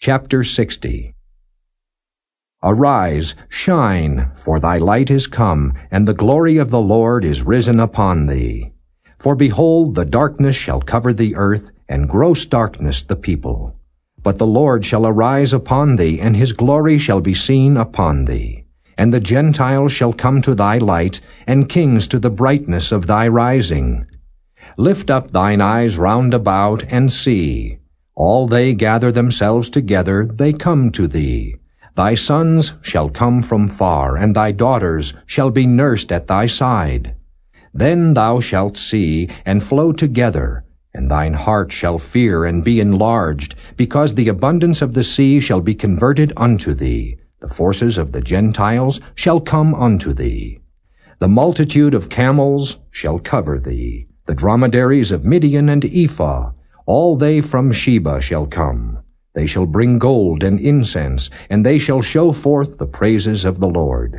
Chapter 60. Arise, shine, for thy light is come, and the glory of the Lord is risen upon thee. For behold, the darkness shall cover the earth, and gross darkness the people. But the Lord shall arise upon thee, and his glory shall be seen upon thee. And the Gentiles shall come to thy light, and kings to the brightness of thy rising. Lift up thine eyes round about, and see. All they gather themselves together, they come to thee. Thy sons shall come from far, and thy daughters shall be nursed at thy side. Then thou shalt see, and flow together, and thine heart shall fear and be enlarged, because the abundance of the sea shall be converted unto thee. The forces of the Gentiles shall come unto thee. The multitude of camels shall cover thee, the dromedaries of Midian and Ephah. All they from Sheba shall come. They shall bring gold and incense, and they shall show forth the praises of the Lord.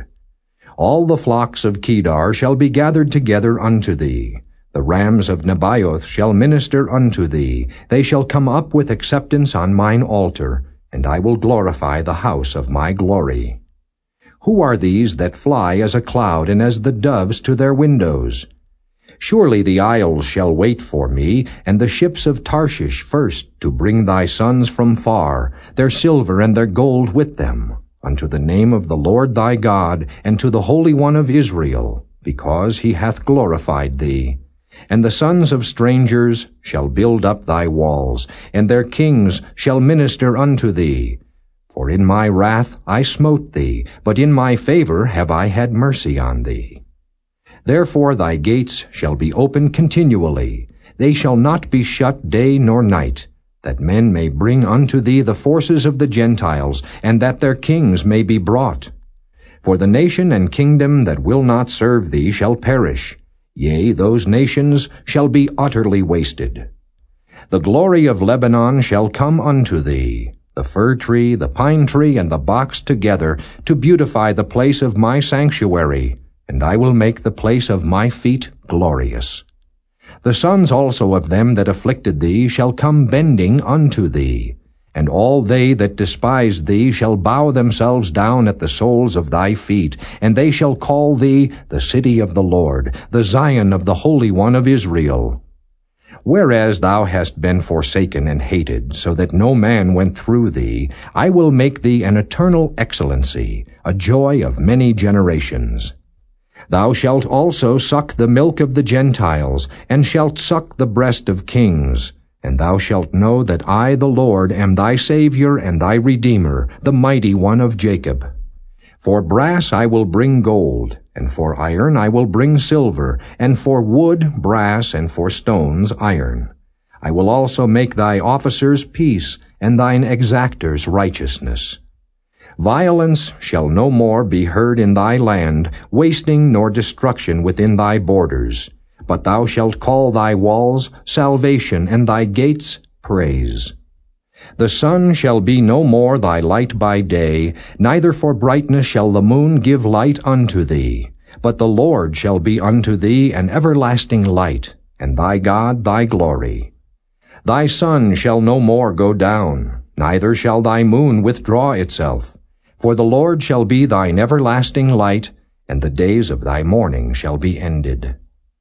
All the flocks of Kedar shall be gathered together unto thee. The rams of Nebaioth shall minister unto thee. They shall come up with acceptance on mine altar, and I will glorify the house of my glory. Who are these that fly as a cloud and as the doves to their windows? Surely the isles shall wait for me, and the ships of Tarshish first, to bring thy sons from far, their silver and their gold with them, unto the name of the Lord thy God, and to the Holy One of Israel, because he hath glorified thee. And the sons of strangers shall build up thy walls, and their kings shall minister unto thee. For in my wrath I smote thee, but in my favor have I had mercy on thee. Therefore thy gates shall be open continually. They shall not be shut day nor night, that men may bring unto thee the forces of the Gentiles, and that their kings may be brought. For the nation and kingdom that will not serve thee shall perish. Yea, those nations shall be utterly wasted. The glory of Lebanon shall come unto thee, the fir tree, the pine tree, and the box together, to beautify the place of my sanctuary, and I will make the place of my feet glorious. The sons also of them that afflicted thee shall come bending unto thee, and all they that despise thee shall bow themselves down at the soles of thy feet, and they shall call thee the city of the Lord, the Zion of the Holy One of Israel. Whereas thou hast been forsaken and hated, so that no man went through thee, I will make thee an eternal excellency, a joy of many generations. Thou shalt also suck the milk of the Gentiles, and shalt suck the breast of kings. And thou shalt know that I, the Lord, am thy Savior and thy Redeemer, the mighty one of Jacob. For brass I will bring gold, and for iron I will bring silver, and for wood brass, and for stones iron. I will also make thy officers peace, and thine exactors righteousness. Violence shall no more be heard in thy land, wasting nor destruction within thy borders. But thou shalt call thy walls salvation, and thy gates praise. The sun shall be no more thy light by day, neither for brightness shall the moon give light unto thee. But the Lord shall be unto thee an everlasting light, and thy God thy glory. Thy sun shall no more go down, neither shall thy moon withdraw itself. For the Lord shall be thine everlasting light, and the days of thy mourning shall be ended.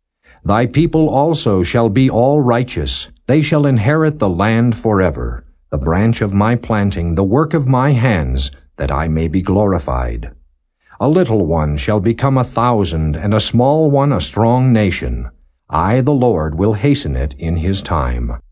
Thy people also shall be all righteous. They shall inherit the land forever, the branch of my planting, the work of my hands, that I may be glorified. A little one shall become 1,000, and a small one a strong nation. I, the Lord, will hasten it in his time.